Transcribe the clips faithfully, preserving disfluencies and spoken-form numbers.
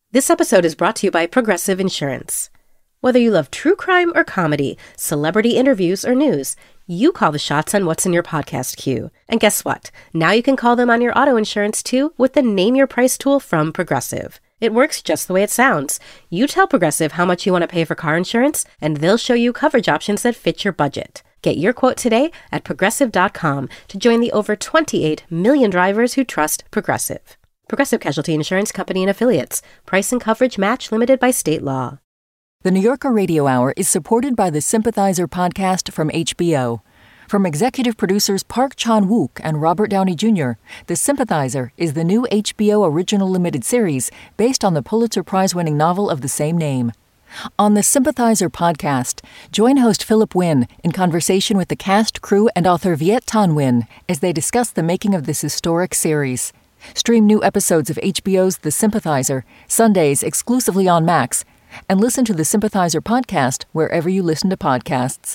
This episode is brought to you by Progressive Insurance. Whether you love true crime or comedy, celebrity interviews or news, you call the shots on what's in your podcast queue. And guess what? Now you can call them on your auto insurance too with the Name Your Price tool from Progressive. It works just the way it sounds. You tell Progressive how much you want to pay for car insurance, and they'll show you coverage options that fit your budget. Get your quote today at progressive dot com to join the over twenty-eight million drivers who trust Progressive. Progressive Casualty Insurance Company and Affiliates. Price and coverage match limited by state law. The New Yorker Radio Hour is supported by the Sympathizer podcast from H B O. From executive producers Park Chan-wook and Robert Downey Junior, The Sympathizer is the new H B O original limited series based on the Pulitzer Prize-winning novel of the same name. On the Sympathizer podcast, join host Philip Wynn in conversation with the cast, crew, and author Viet Thanh Nguyen as they discuss the making of this historic series. Stream new episodes of H B O's The Sympathizer, Sundays exclusively on Max, and listen to the Sympathizer podcast wherever you listen to podcasts.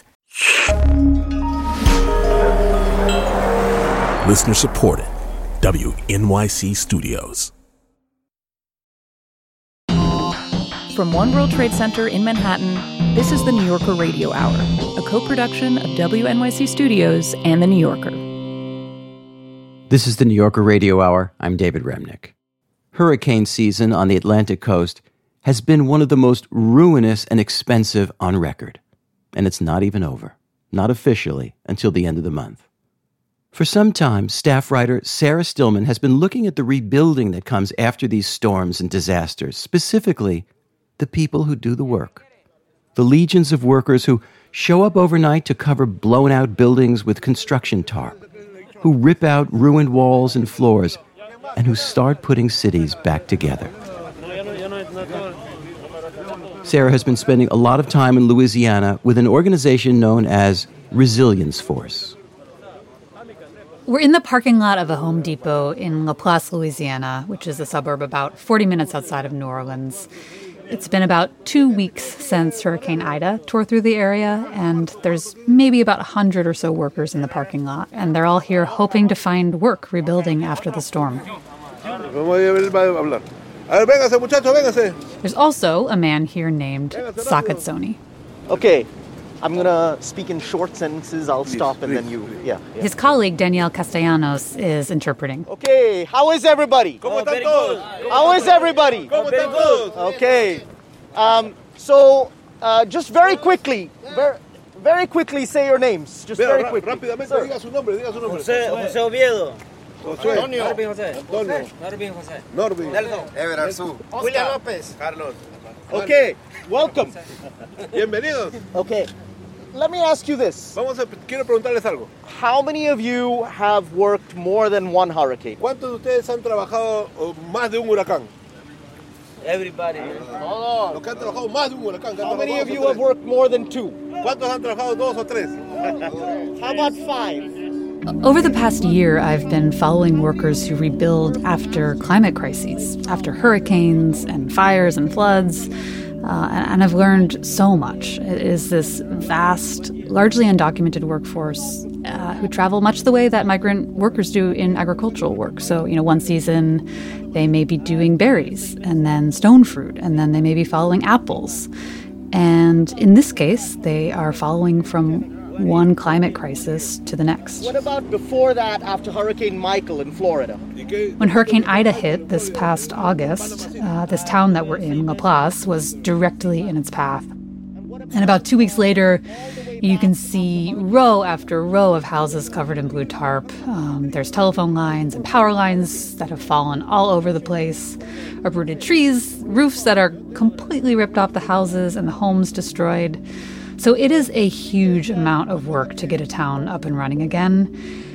Listener supported. W N Y C Studios. From One World Trade Center in Manhattan, this is the New Yorker Radio Hour, a co-production of W N Y C Studios and The New Yorker. This is the New Yorker Radio Hour. I'm David Remnick. Hurricane season on the Atlantic coast has been one of the most ruinous and expensive on record. And it's not even over, not officially, until the end of the month. For some time, staff writer Sarah Stillman has been looking at the rebuilding that comes after these storms and disasters, specifically the people who do the work. The legions of workers who show up overnight to cover blown-out buildings with construction tarp, who rip out ruined walls and floors, and who start putting cities back together. Sarah has been spending a lot of time in Louisiana with an organization known as Resilience Force. We're in the parking lot of a Home Depot in La Place, Louisiana, which is a suburb about forty minutes outside of New Orleans. It's been about two weeks since Hurricane Ida tore through the area, and there's maybe about one hundred or so workers in the parking lot, and they're all here hoping to find work rebuilding after the storm. There's also a man here named Saket Soni. Okay, I'm going to speak in short sentences. I'll stop and then you, yeah, yeah. His colleague, Danielle Castellanos, is interpreting. Okay, how is everybody? How is everybody? Okay, um, so uh, just very quickly, very, very quickly say your names. Just very quickly. Rápidamente diga su nombre, diga su nombre. José, José Oviedo. José. Norvin José. Antonio. Norvin José. Norvin. Nelson. Ever Arzu. William López. Carlos. Okay, welcome. Bienvenidos. Okay, let me ask you this. Vamos a, quiero preguntarles algo. How many of you have worked more than one hurricane? ¿Cuántos de ustedes han trabajado más de un huracán? Everybody. Los que han trabajado más de un huracán. How many of you have worked more than two? ¿Cuántos han trabajado dos o tres? How about five? Over the past year, I've been following workers who rebuild after climate crises, after hurricanes and fires and floods, uh, and I've learned so much. It is this vast, largely undocumented workforce uh, who travel much the way that migrant workers do in agricultural work. So, you know, one season they may be doing berries and then stone fruit, and then they may be following apples. And in this case, they are following from one climate crisis to the next. What about before that, after Hurricane Michael in Florida? When Hurricane Ida hit this past August, uh, this town that we're in, La Place, was directly in its path. And about two weeks later, you can see row after row of houses covered in blue tarp. Um, there's telephone lines and power lines that have fallen all over the place, uprooted trees, roofs that are completely ripped off the houses, and the homes destroyed. So it is a huge amount of work to get a town up and running again.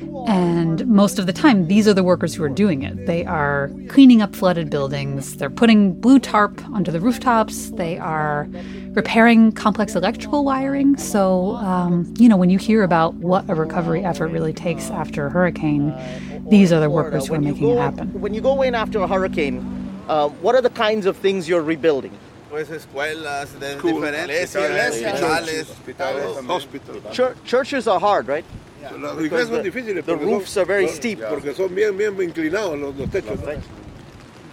And most of the time, these are the workers who are doing it. They are cleaning up flooded buildings. They're putting blue tarp onto the rooftops. They are repairing complex electrical wiring. So, um, you know, when you hear about what a recovery effort really takes after a hurricane, these are the workers who are making it happen. When you go in after a hurricane, uh, what are the kinds of things you're rebuilding? Pues escuelas, de diferentes iglesias, hospitales, hospitals. Chur- churches are hard, right? Las iglesias son difíciles. The roofs are very steep. Porque son bien, bien inclinados los, los techos. Right.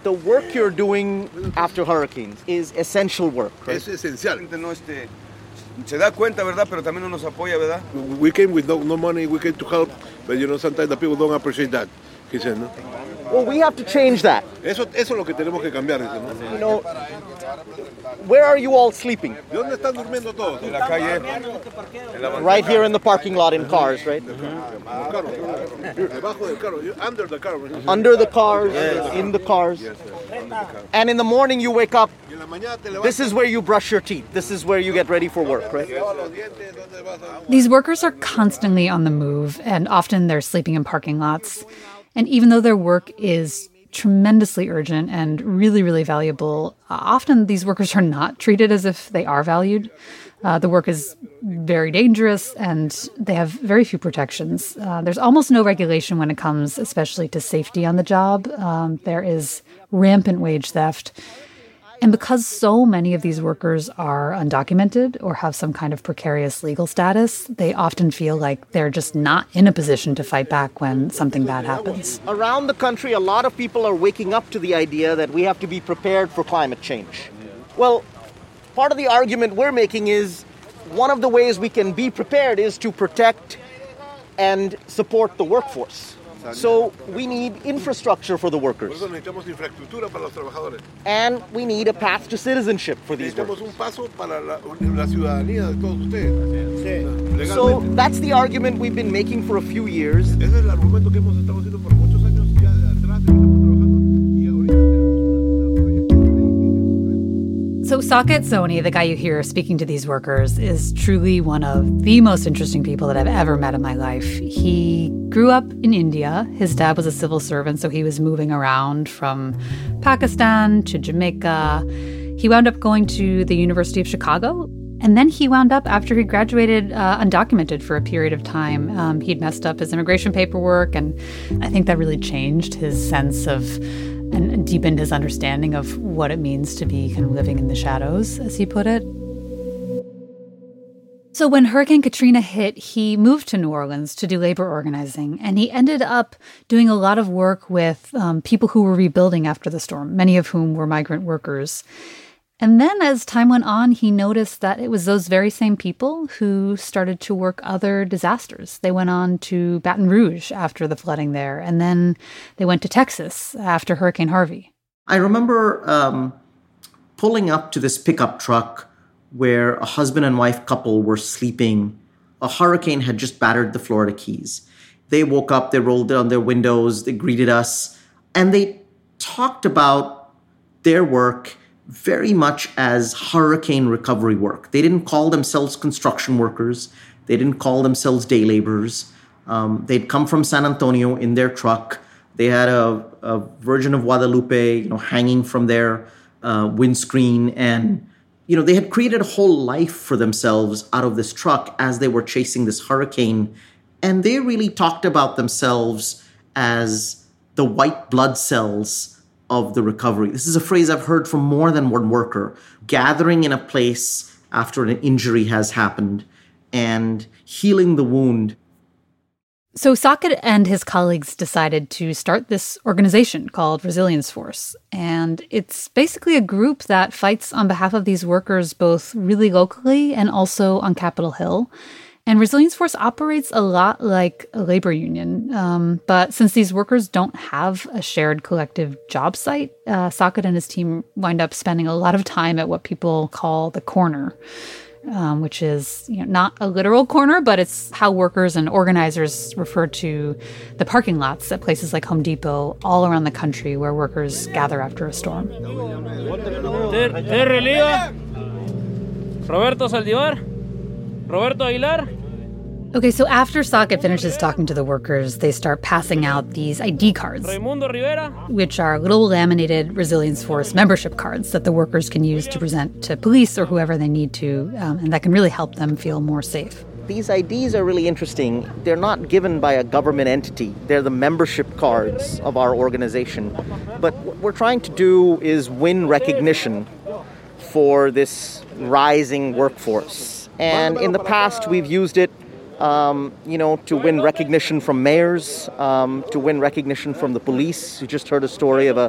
the work you're doing after hurricanes is essential work, right? Es esencial. No, este, se da cuenta, ¿verdad? Pero también no nos apoya, ¿verdad? We came with no, no money, we came to help, but you know, sometimes the people don't appreciate that, he said, no? Well, we have to change that. Eso, eso es lo que tenemos que cambiar, dice, ¿no? You know, where are you all sleeping? ¿De dónde están durmiendo todos? En la calle. Right here in the parking lot in cars, right? Debajo del carro, under the car. Under the cars, in the cars. And in the morning you wake up, this is where you brush your teeth. This is where you get ready for work, right? These workers are constantly on the move, and often they're sleeping in parking lots. And even though their work is tremendously urgent and really, really valuable, uh, often these workers are not treated as if they are valued. Uh, the work is very dangerous, and they have very few protections. Uh, there's almost no regulation when it comes, especially to safety on the job. Um, there is rampant wage theft. And because so many of these workers are undocumented or have some kind of precarious legal status, they often feel like they're just not in a position to fight back when something bad happens. Around the country, a lot of people are waking up to the idea that we have to be prepared for climate change. Well, part of the argument we're making is one of the ways we can be prepared is to protect and support the workforce. So we need infrastructure for the workers. And we need a path to citizenship for these workers. So that's the argument we've been making for a few years. So Saket Soni, the guy you hear speaking to these workers, is truly one of the most interesting people that I've ever met in my life. He grew up in India. His dad was a civil servant, so he was moving around from Pakistan to Jamaica. He wound up going to the University of Chicago. And then he wound up, after he graduated, uh, undocumented for a period of time. Um, he'd messed up his immigration paperwork, and I think that really changed his sense of and deepened his understanding of what it means to be kind of living in the shadows, as he put it. So when Hurricane Katrina hit, he moved to New Orleans to do labor organizing, and he ended up doing a lot of work with um, people who were rebuilding after the storm, many of whom were migrant workers. And then as time went on, he noticed that it was those very same people who started to work other disasters. They went on to Baton Rouge after the flooding there, and then they went to Texas after Hurricane Harvey. I remember um, pulling up to this pickup truck where a husband and wife couple were sleeping. A hurricane had just battered the Florida Keys. They woke up, they rolled down their windows, they greeted us, and they talked about their work very much as hurricane recovery work. They didn't call themselves construction workers. They didn't call themselves day laborers. Um, they'd come from San Antonio in their truck. They had a, a Virgin of Guadalupe, you know, hanging from their uh, windscreen. And, you know, they had created a whole life for themselves out of this truck as they were chasing this hurricane. And they really talked about themselves as the white blood cells of the recovery. This is a phrase I've heard from more than one worker, gathering in a place after an injury has happened and healing the wound. So Saket and his colleagues decided to start this organization called Resilience Force. And it's basically a group that fights on behalf of these workers both really locally and also on Capitol Hill. And Resilience Force operates a lot like a labor union. Um, but since these workers don't have a shared collective job site, uh, Saket and his team wind up spending a lot of time at what people call the corner, um, which is, you know, not a literal corner, but it's how workers and organizers refer to the parking lots at places like Home Depot all around the country where workers gather after a storm. Roberto Saldivar, Roberto Aguilar. Okay, so after Saket finishes talking to the workers, they start passing out these I D cards, Raimundo Rivera, which are little laminated Resilience Force membership cards that the workers can use to present to police or whoever they need to, um, and that can really help them feel more safe. These I Ds are really interesting. They're not given by a government entity. They're the membership cards of our organization. But what we're trying to do is win recognition for this rising workforce. And in the past, we've used it Um, you know, to win recognition from mayors, um, to win recognition from the police. You just heard a story of a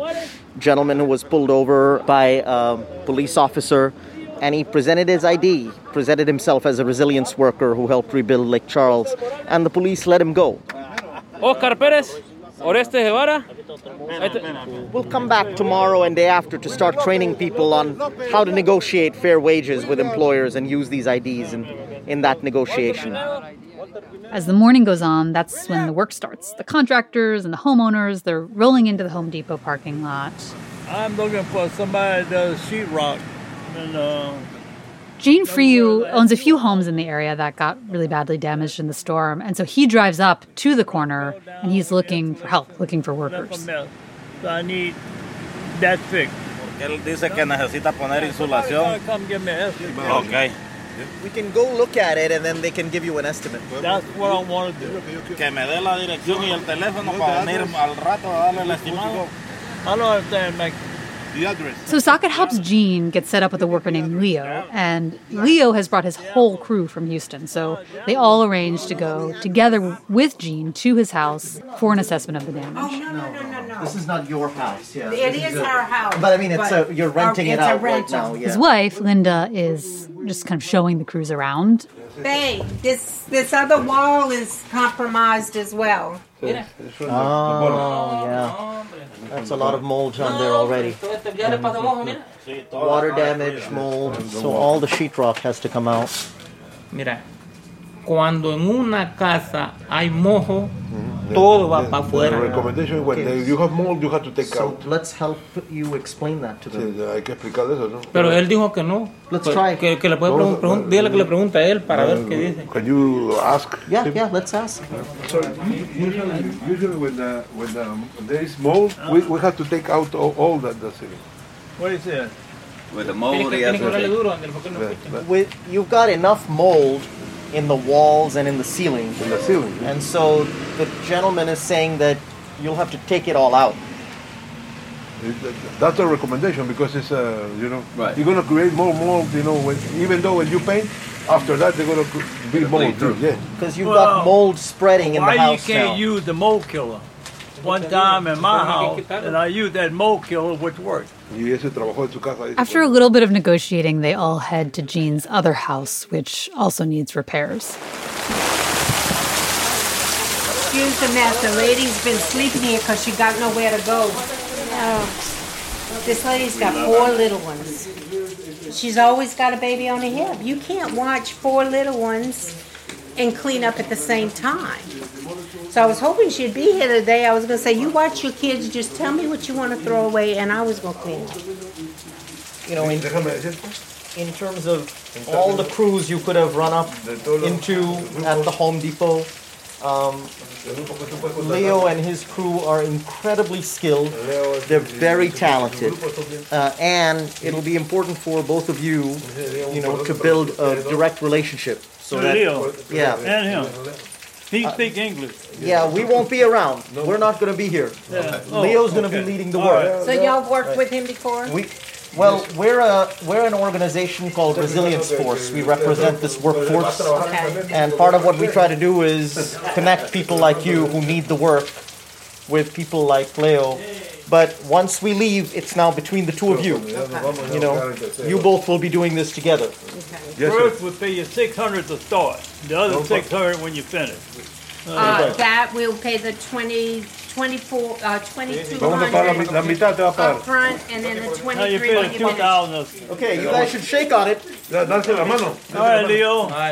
gentleman who was pulled over by a police officer, and he presented his I D, presented himself as a resilience worker who helped rebuild Lake Charles, and the police let him go. Oscar Perez, Oreste Guevara. We'll come back tomorrow and day after to start training people on how to negotiate fair wages with employers and use these I Ds in, in that negotiation. As the morning goes on, that's when the work starts. The contractors and the homeowners, they're rolling into the Home Depot parking lot. I'm looking for somebody that does sheetrock. And, uh, Gene Friou owns a few homes in the area that got really badly damaged in the storm, and so he drives up to the corner, and he's looking for help, looking for workers. So I need that fixed. Él dice que necesita poner insulación. Come give me an estimate. Okay. We can go look at it and then they can give you an estimate. That's what I want to do. Que me dé la dirección y el teléfono para venir al rato a darle el estimado. I don't understand, Mike. The address. So Socket helps Gene get set up with a worker named Leo, and Leo has brought his whole crew from Houston, so they all arranged to go together with Gene to his house for an assessment of the damage. Oh, no, no, no, no, no. This is not your house. Yeah. It is our house. But I mean, it's a, you're renting it out right now. Yeah. His wife, Linda, is just kind of showing the crews around. Babe, this, this other wall is compromised as well. Oh, yeah. That's a lot of mold on there already. Water damage, mold, so all the sheetrock has to come out. Mira, cuando en una casa hay mojo, todo va para afuera. The recommendation when okay. you have mold, you have to take so out. Let's help you explain that to them. Sí, hay que explicar eso, ¿no? Pero él dijo que no. Let's try. Que, que le puede no, preguntar, no, dígale que le pregunte a él para uh, ver qué dice. Can you ask? Yeah, him? yeah, let's ask. So usually, usually when uh, when um, there is mold, we, we have to take out all, all that the ceiling. What is it? With the mold, With, you've got enough mold in the walls and in the ceiling. In the ceiling. Yeah. And so the gentleman is saying that you'll have to take it all out. That's a recommendation because it's, uh, you know, right. you're going to create more mold, you know, when, even though when you paint, after that they're going to be mold too. Yeah. Because you've well, got mold spreading in the house Why you can't now. use the mold killer? One time in my house, and I used that mold killer, which worked. After a little bit of negotiating, they all head to Gene's other house, which also needs repairs. Excuse the mess. The lady's been sleeping here because she got nowhere to go. Oh, this lady's got four little ones. She's always got a baby on her hip. You can't watch four little ones and clean up at the same time. So I was hoping she'd be here today. I was going to say, you watch your kids, just tell me what you want to throw away, and I was going to clean up. You know, in, in terms of all the crews you could have run up into at the Home Depot, um, Leo and his crew are incredibly skilled. They're very talented. Uh, and it'll be important for both of you, you know, to build a direct relationship. So that, Leo, yeah. and him. He speaks uh, English. Yeah, we won't be around. We're not going to be here. Yeah. Oh, Leo's going to okay. be leading the All work. right. So y'all worked right. with him before? We, well, we're a we're an organization called Resilience Force. We represent this workforce, okay. and part of what we try to do is connect people like you who need the work with people like Leo. But once we leave, it's now between the two of you. Okay. You know, you both will be doing this together. Okay. Yes, First would pay you six hundred to start. The other six hundred when you finish. Uh, uh, that will pay the twenty, twenty-four, uh, twenty-two hundred up front, and then the twenty-three when you finish. Okay, you guys should shake on it. All right, Leo. All right.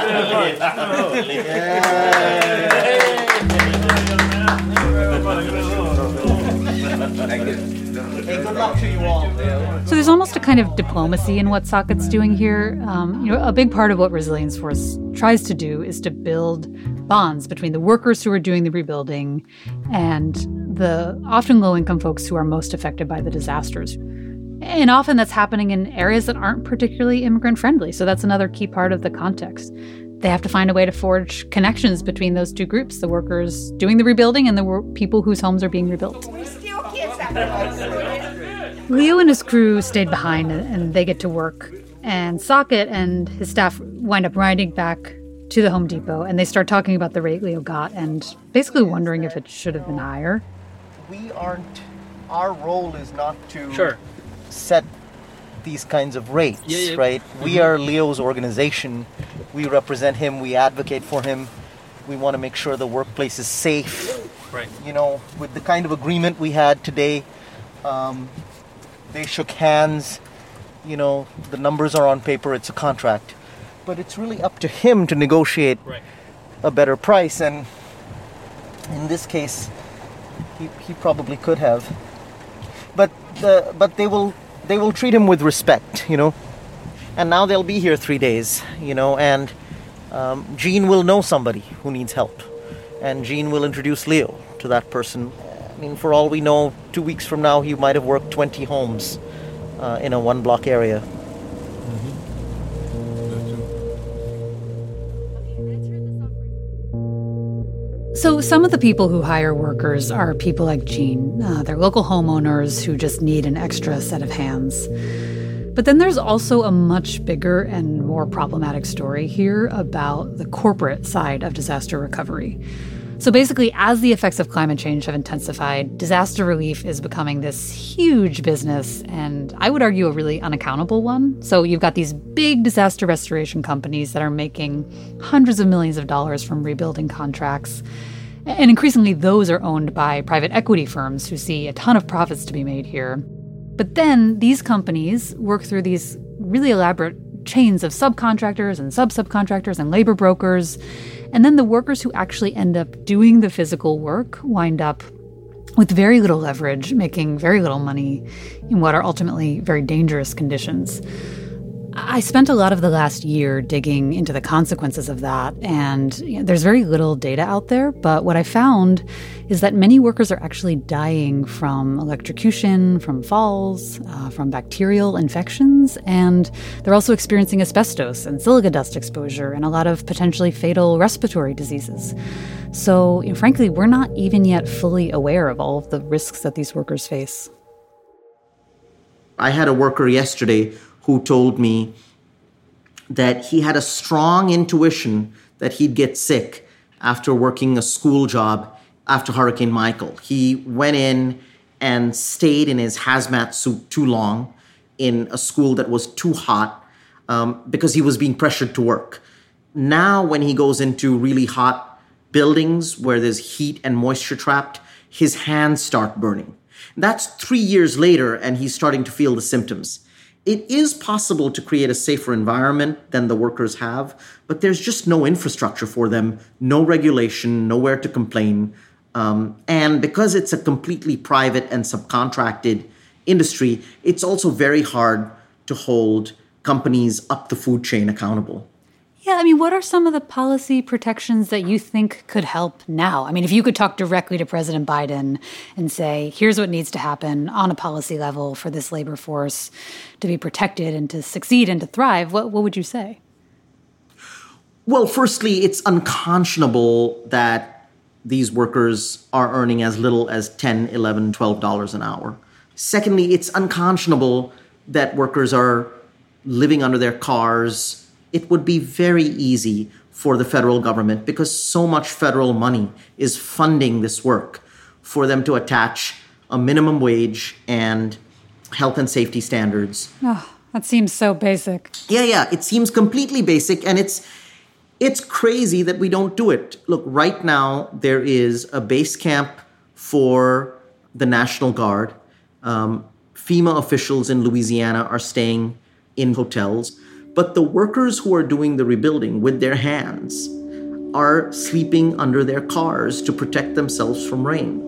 Hey, good luck to you all. So there's almost a kind of diplomacy in what Socket's doing here. Um, you know, a big part of what Resilience Force tries to do is to build bonds between the workers who are doing the rebuilding and the often low-income folks who are most affected by the disasters. And often that's happening in areas that aren't particularly immigrant-friendly. So that's another key part of the context. They have to find a way to forge connections between those two groups, the workers doing the rebuilding and the wor- people whose homes are being rebuilt. Leo and his crew stayed behind, and they get to work. And Socket and his staff wind up riding back to the Home Depot, and they start talking about the rate Leo got and basically wondering if it should have been higher. We aren't our role is not to Sure. set these kinds of rates, Yeah, yeah. right? Mm-hmm. We are Leo's organization. We represent him. We advocate for him. We want to make sure the workplace is safe. Right. You know, with the kind of agreement we had today, um, they shook hands. You know, the numbers are on paper. It's a contract. But it's really up to him to negotiate Right. a better price. And in this case, he, he probably could have. But the, but they will they will treat him with respect, you know. And now they'll be here three days, you know, and um, Gene will know somebody who needs help. And Gene will introduce Leo to that person. I mean, for all we know, two weeks from now, he might have worked twenty homes uh, in a one-block area. So some of the people who hire workers are people like Gene. Uh, they're local homeowners who just need an extra set of hands. But then there's also a much bigger and more problematic story here about the corporate side of disaster recovery. So basically, as the effects of climate change have intensified, disaster relief is becoming this huge business, and I would argue a really unaccountable one. So you've got these big disaster restoration companies that are making hundreds of millions of dollars from rebuilding contracts. And increasingly, those are owned by private equity firms who see a ton of profits to be made here. But then these companies work through these really elaborate chains of subcontractors and sub-subcontractors and labor brokers. And then the workers who actually end up doing the physical work wind up with very little leverage, making very little money in what are ultimately very dangerous conditions. I spent a lot of the last year digging into the consequences of that, and you know, there's very little data out there, but what I found is that many workers are actually dying from electrocution, from falls, uh, from bacterial infections, and they're also experiencing asbestos and silica dust exposure and a lot of potentially fatal respiratory diseases. So, you know, frankly, we're not even yet fully aware of all of the risks that these workers face. I had a worker yesterday who told me that he had a strong intuition that he'd get sick after working a school job after Hurricane Michael. He went in and stayed in his hazmat suit too long in a school that was too hot um, because he was being pressured to work. Now, when he goes into really hot buildings where there's heat and moisture trapped, his hands start burning. That's three years later, and he's starting to feel the symptoms. It is possible to create a safer environment than the workers have, but there's just no infrastructure for them, no regulation, nowhere to complain. Um, and because it's a completely private and subcontracted industry, it's also very hard to hold companies up the food chain accountable. Yeah, I mean, what are some of the policy protections that you think could help now? I mean, if you could talk directly to President Biden and say, here's what needs to happen on a policy level for this labor force to be protected and to succeed and to thrive, what, what would you say? Well, firstly, it's unconscionable that these workers are earning as little as ten dollars, eleven dollars, twelve dollars an hour. Secondly, it's unconscionable that workers are living under their cars. It would be very easy for the federal government, because so much federal money is funding this work, for them to attach a minimum wage and health and safety standards. Oh, that seems so basic. Yeah, yeah, it seems completely basic, and it's it's crazy that we don't do it. Look, right now there is a base camp for the National Guard. Um, FEMA officials in Louisiana are staying in hotels. But the workers who are doing the rebuilding with their hands are sleeping under their cars to protect themselves from rain.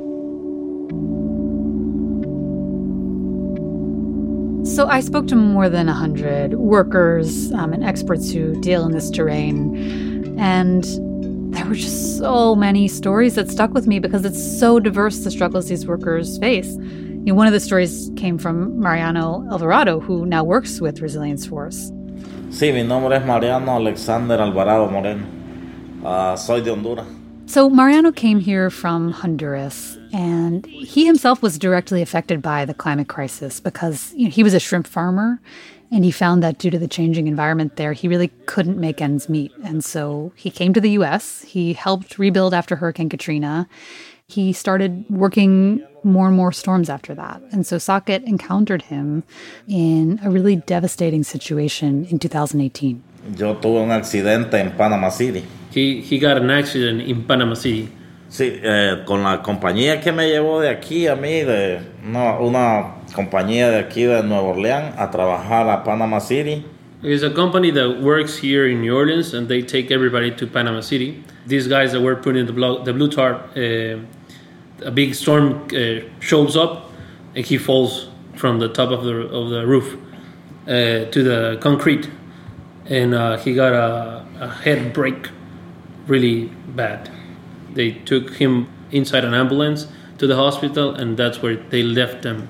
So I spoke to more than one hundred workers um, and experts who deal in this terrain, and there were just so many stories that stuck with me because it's so diverse, the struggles these workers face. You know, one of the stories came from Mariano Alvarado, who now works with Resilience Force. Sí, mi nombre es Mariano Alexander Alvarado Moreno. Uh, soy de Honduras. So Mariano came here from Honduras, and he himself was directly affected by the climate crisis because you know, he was a shrimp farmer, and he found that due to the changing environment there, he really couldn't make ends meet. And so he came to the U S. He helped rebuild after Hurricane Katrina. He started working more and more storms after that. And so Saket encountered him in a really devastating situation in two thousand eighteen. Yo tuve un accidente en Panama City. He, he got an accident in Panama City. Sí, eh, con la compañía que me llevó de aquí a mí, de una, una compañía de aquí de Nueva Orleans, a trabajar a Panama City. It's a company that works here in New Orleans, and they take everybody to Panama City. These guys that were putting the blue, the blue tarp, uh, a big storm uh, shows up, and he falls from the top of the of the roof uh, to the concrete, and uh, he got a, a head break, really bad. They took him inside an ambulance to the hospital, and that's where they left him.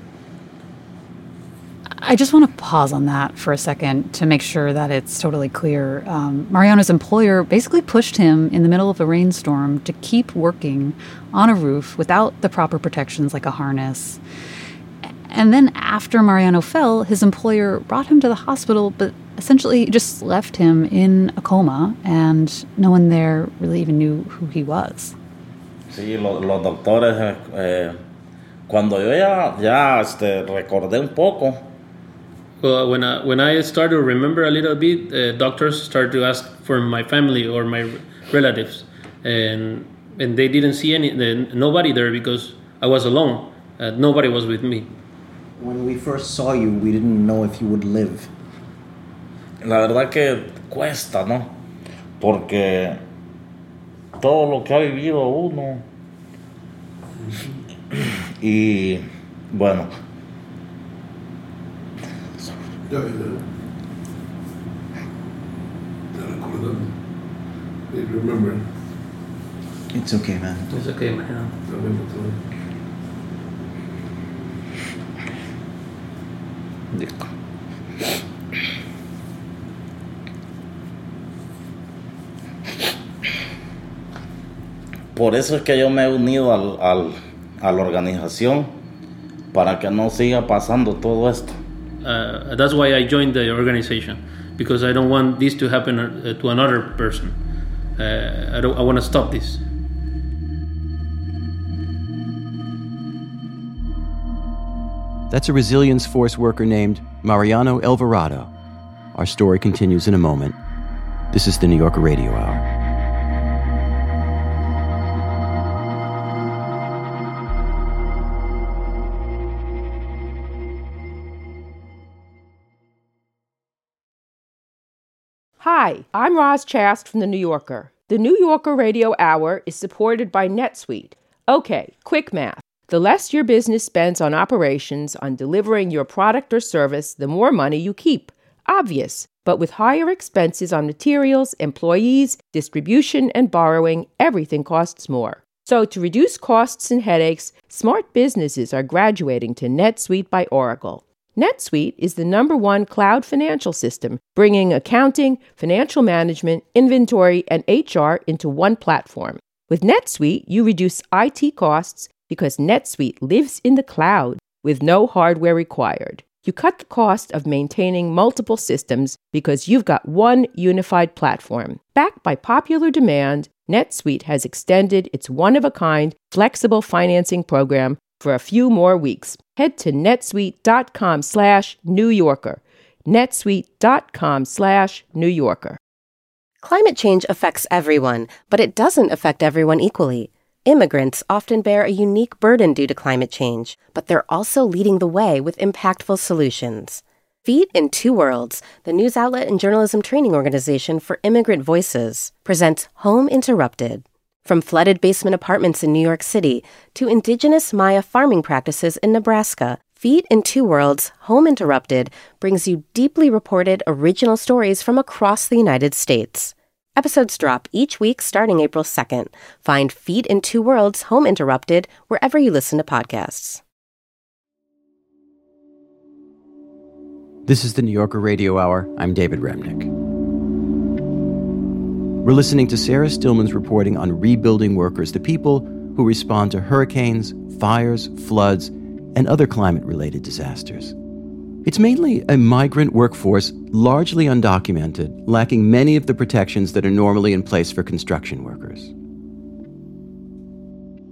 I just want to pause on that for a second to make sure that it's totally clear. Um, Mariano's employer basically pushed him in the middle of a rainstorm to keep working on a roof without the proper protections like a harness. And then after Mariano fell, his employer brought him to the hospital, but essentially just left him in a coma, and no one there really even knew who he was. Sí, lo, los doctores, eh, cuando yo ya, ya este, recordé un poco. Well, when I, when I started to remember a little bit, uh, doctors started to ask for my family or my relatives, and and they didn't see any nobody there because I was alone. Uh, nobody was with me. When we first saw you, we didn't know if you would live. La verdad que cuesta, ¿no? Porque todo lo que ha vivido uno. Y bueno. Ya, ya. Ya recuerdo. I remember. It's okay, man. It's okay, man. Por eso es que yo me he unido al, al, a la organización para que no siga pasando todo esto. Uh, that's why I joined the organization, because I don't want this to happen uh, to another person. Uh, I don't. I want to stop this. That's a resilience force worker named Mariano Alvarado. Our story continues in a moment. This is the New Yorker Radio Hour. Hi, I'm Roz Chast from The New Yorker. The New Yorker Radio Hour is supported by NetSuite. Okay, quick math. The less your business spends on operations, on delivering your product or service, the more money you keep. Obvious. But with higher expenses on materials, employees, distribution, and borrowing, everything costs more. So to reduce costs and headaches, smart businesses are graduating to NetSuite by Oracle. NetSuite is the number one cloud financial system, bringing accounting, financial management, inventory, and H R into one platform. With NetSuite, you reduce I T costs because NetSuite lives in the cloud with no hardware required. You cut the cost of maintaining multiple systems because you've got one unified platform. Backed by popular demand, NetSuite has extended its one-of-a-kind flexible financing program for a few more weeks. Head to netsuite.com slash New Yorker. netsuite.com slash New Yorker. Climate change affects everyone, but it doesn't affect everyone equally. Immigrants often bear a unique burden due to climate change, but they're also leading the way with impactful solutions. Feet in Two Worlds, the news outlet and journalism training organization for immigrant voices, presents Home Interrupted. From flooded basement apartments in New York City to indigenous Maya farming practices in Nebraska, Feet in Two Worlds, Home Interrupted brings you deeply reported original stories from across the United States. Episodes drop each week starting April second. Find Feet in Two Worlds, Home Interrupted wherever you listen to podcasts. This is the New Yorker Radio Hour. I'm David Remnick. We're listening to Sarah Stillman's reporting on rebuilding workers, the people who respond to hurricanes, fires, floods, and other climate-related disasters. It's mainly a migrant workforce, largely undocumented, lacking many of the protections that are normally in place for construction workers.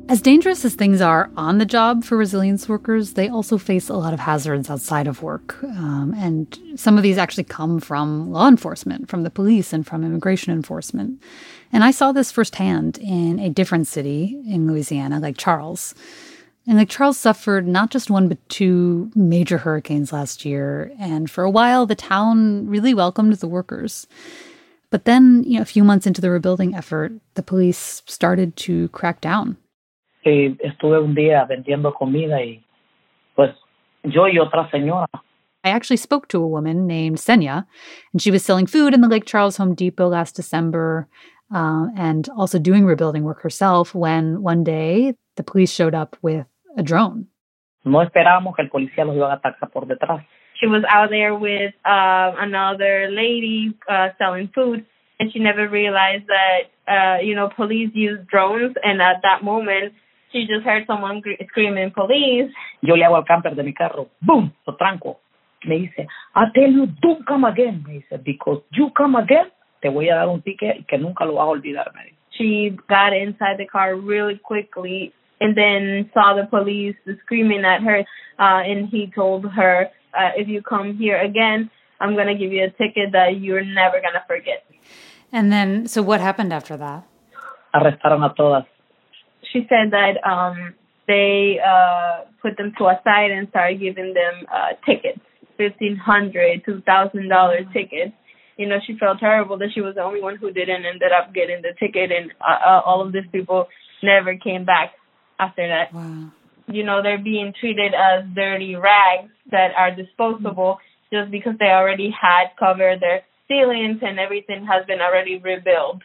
As dangerous as things are on the job for resilience workers, they also face a lot of hazards outside of work. Um, and some of these actually come from law enforcement, from the police, and from immigration enforcement. And I saw this firsthand in a different city in Louisiana, Lake Charles. And Lake Charles suffered not just one, but two major hurricanes last year. And for a while, the town really welcomed the workers. But then, you know, a few months into the rebuilding effort, the police started to crack down. Eh, estuve un día vendiendo comida y pues yo y otra señora. I actually spoke to a woman named Senya, and she was selling food in the Lake Charles Home Depot last December uh, and also doing rebuilding work herself when one day the police showed up with a drone. No esperábamos que el policía los iba a atacar por detrás. She was out there with uh, another lady uh, selling food, and she never realized that, uh, you know, police use drones, and at that moment, she just heard someone gr- screaming, police. Yo le hago al camper de mi carro, boom, lo tranco. Me dice, I tell you, don't come again. Me dice, because you come again, te voy a dar un ticket que nunca lo vas a olvidar. Me dice. She got inside the car really quickly and then saw the police screaming at her, uh, and he told her, uh, if you come here again, I'm going to give you a ticket that you're never going to forget. And then, so what happened after that? Arrestaron a todas. She said that um, they uh, put them to a side and started giving them uh, tickets, fifteen hundred dollars, two thousand dollars tickets. You know, she felt terrible that she was the only one who didn't ended up getting the ticket, and uh, all of these people never came back after that. Wow. You know, they're being treated as dirty rags that are disposable just because they already had covered their ceilings and everything has been already rebuilt.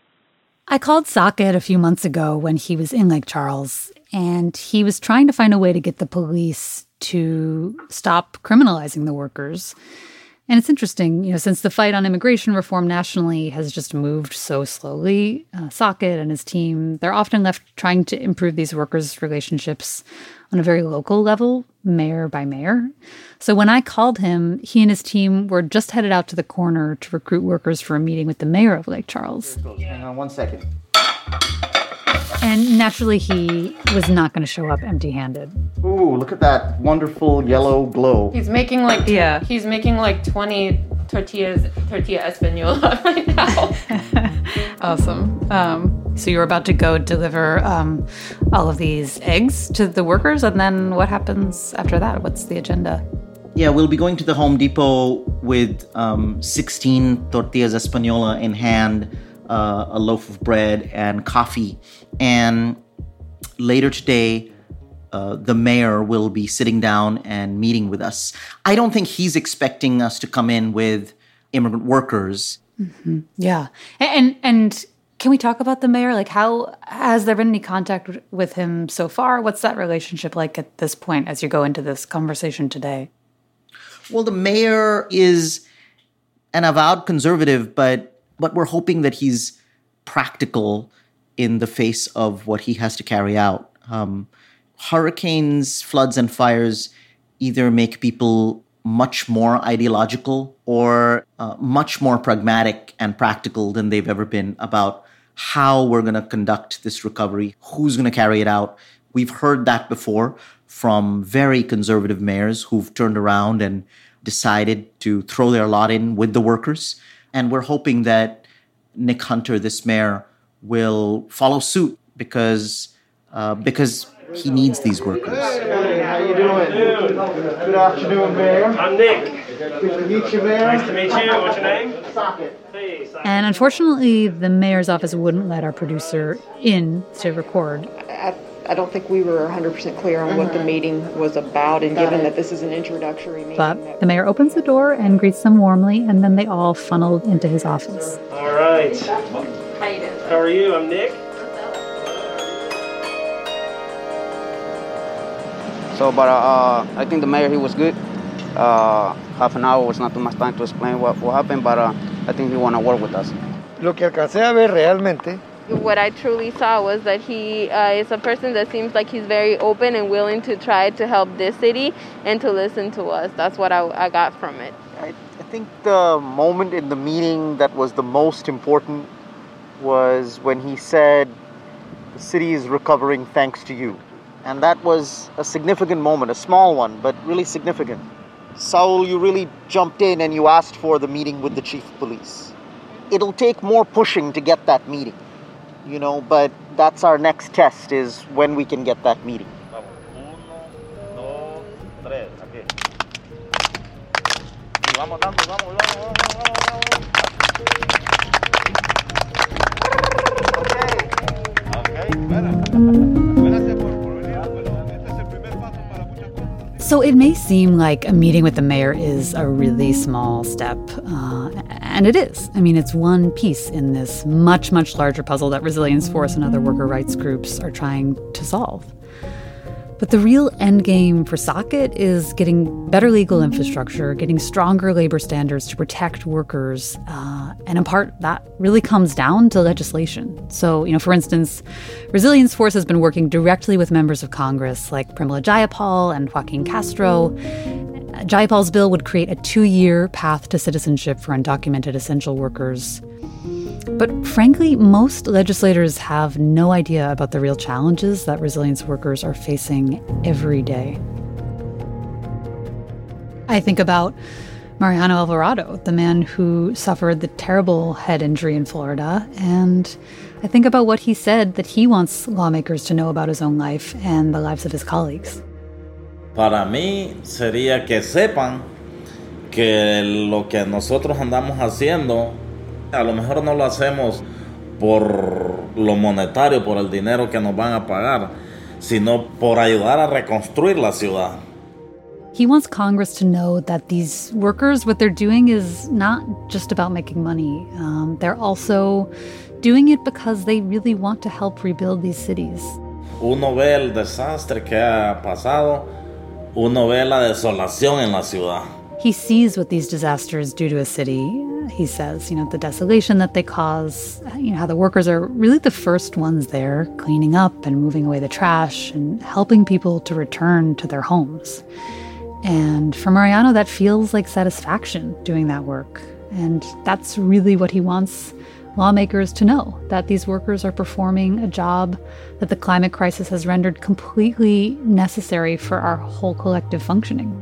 I called Saket a few months ago when he was in Lake Charles, and he was trying to find a way to get the police to stop criminalizing the workers. And it's interesting, you know, since the fight on immigration reform nationally has just moved so slowly, uh, Saket and his team, they're often left trying to improve these workers' relationships on a very local level, mayor by mayor. So when I called him, he and his team were just headed out to the corner to recruit workers for a meeting with the mayor of Lake Charles. Hang on one second. And naturally, he was not going to show up empty-handed. Ooh, look at that wonderful yellow glow. He's making like yeah. He's making like twenty tortillas, tortilla española right now. Awesome. Um, so you're about to go deliver um, all of these eggs to the workers, and then what happens after that? What's the agenda? Yeah, we'll be going to the Home Depot with um, sixteen tortillas española in hand, uh, a loaf of bread, and coffee. And later today, uh, the mayor will be sitting down and meeting with us. I don't think he's expecting us to come in with immigrant workers. Mm-hmm. Yeah. And and can we talk about the mayor? Like, how has there been any contact with him so far? What's that relationship like at this point as you go into this conversation today? Well, the mayor is an avowed conservative, but but we're hoping that he's practical in the face of what he has to carry out. Um, hurricanes, floods, and fires either make people much more ideological or uh, much more pragmatic and practical than they've ever been about how we're going to conduct this recovery, who's going to carry it out. We've heard that before from very conservative mayors who've turned around and decided to throw their lot in with the workers. And we're hoping that Nick Hunter, this mayor, will follow suit because uh, because he needs these workers. Hey, how you doing? Good afternoon, Mayor. I'm Nick. Good to meet you, Mayor. Nice to meet you. What's your name? Saket. Hey, Saket. And unfortunately, the mayor's office wouldn't let our producer in to record. I, I don't think we were one hundred percent clear on what the meeting was about, and given that this is an introductory meeting. But the mayor opens the door and greets them warmly, and then they all funneled into his office. All right. How you doing? How are you? I'm Nick. So, but uh, I think the mayor, he was good. Uh, half an hour was not too much time to explain what, what happened, but uh, I think he want to work with us. Lo que alcancé a ver realmente. What I truly saw was that he uh, is a person that seems like he's very open and willing to try to help this city and to listen to us. That's what I, I got from it. I, I think the moment in the meeting that was the most important was when he said The city is recovering thanks to you. And that was a significant moment, a small one, but really significant. Saul, you really jumped in and you asked for the meeting with the chief of police. It'll take more pushing to get that meeting, you know, but that's our next test, is when we can get that meeting. Vamos dando, vamos, vamos, vamos, vamos. So it may seem like a meeting with the mayor is a really small step, uh, and it is. I mean, it's one piece in this much, much larger puzzle that Resilience Force and other worker rights groups are trying to solve. But the real endgame for Socket is getting better legal infrastructure, getting stronger labor standards to protect workers, uh, and in part, that really comes down to legislation. So, you know, for instance, Resilience Force has been working directly with members of Congress like Pramila Jayapal and Joaquin Castro. Jayapal's bill would create a two-year path to citizenship for undocumented essential workers. But frankly, most legislators have no idea about the real challenges that resilience workers are facing every day. I think about Mariano Alvarado, the man who suffered the terrible head injury in Florida, and I think about what he said that he wants lawmakers to know about his own life and the lives of his colleagues. Para mí sería que sepan que lo que nosotros andamos haciendo, a lo mejor no lo hacemos por lo monetario, por el dinero que nos van a pagar, sino por ayudar a reconstruir la ciudad. He wants Congress to know that these workers, what they're doing is not just about making money. Um, they're also doing it because they really want to help rebuild these cities. Uno ve el desastre que ha pasado, uno ve la desolación en la ciudad. He sees what these disasters do to a city. He says, you know, the desolation that they cause, you know, how the workers are really the first ones there cleaning up and moving away the trash and helping people to return to their homes. And for Mariano, that feels like satisfaction doing that work. And that's really what he wants lawmakers to know, that these workers are performing a job that the climate crisis has rendered completely necessary for our whole collective functioning.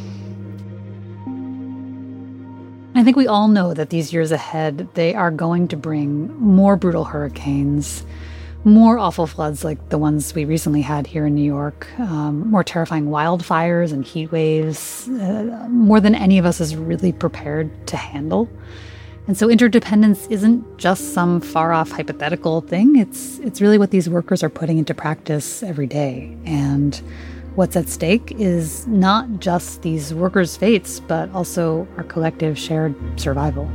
I think we all know that these years ahead, they are going to bring more brutal hurricanes, more awful floods like the ones we recently had here in New York, um, more terrifying wildfires and heat waves, uh, more than any of us is really prepared to handle. And so interdependence isn't just some far-off hypothetical thing. It's, it's really what these workers are putting into practice every day. And what's at stake is not just these workers' fates, but also our collective shared survival.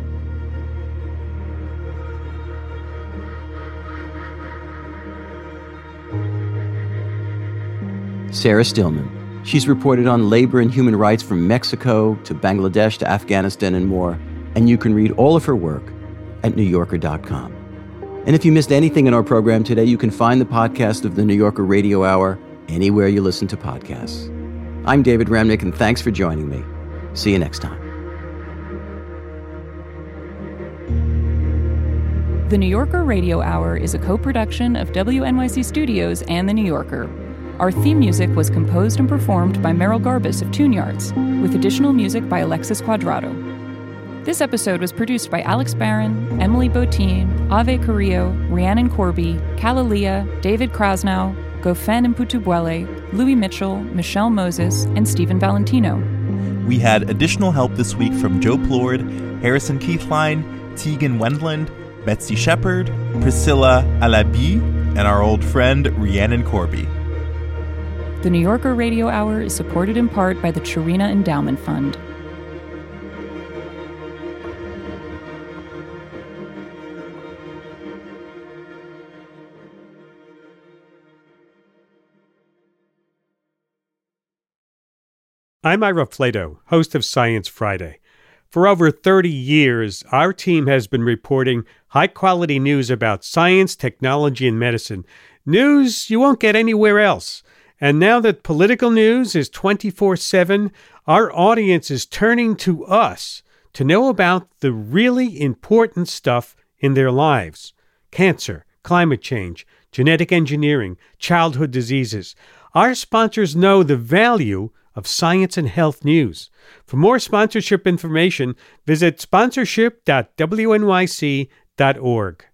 Sarah Stillman. She's reported on labor and human rights from Mexico to Bangladesh to Afghanistan and more, and you can read all of her work at new yorker dot com. And if you missed anything in our program today, you can find the podcast of the New Yorker Radio Hour anywhere you listen to podcasts. I'm David Remnick, and thanks for joining me. See you next time. The New Yorker Radio Hour is a co-production of W N Y C Studios and The New Yorker. Our theme music was composed and performed by Merrill Garbus of Tune Yards, with additional music by Alexis Cuadrado. This episode was produced by Alex Barron, Emily Botine, Ave Carrillo, Rhiannon Corby, Kalalia, David Krasnow, Gofen Mputubuele, Louis Mitchell, Michelle Moses, and Stephen Valentino. We had additional help this week from Joe Plord, Harrison Keithline, Tegan Wendland, Betsy Shepard, Priscilla Alabi, and our old friend Rhiannon Corby. The New Yorker Radio Hour is supported in part by the Chirina Endowment Fund. I'm Ira Flato, host of Science Friday. For over thirty years, our team has been reporting high-quality news about science, technology, and medicine. News you won't get anywhere else. And now that political news is twenty-four seven, our audience is turning to us to know about the really important stuff in their lives. Cancer, climate change, genetic engineering, childhood diseases. Our sponsors know the value of science and health news. For more sponsorship information, visit sponsorship dot w n y c dot org.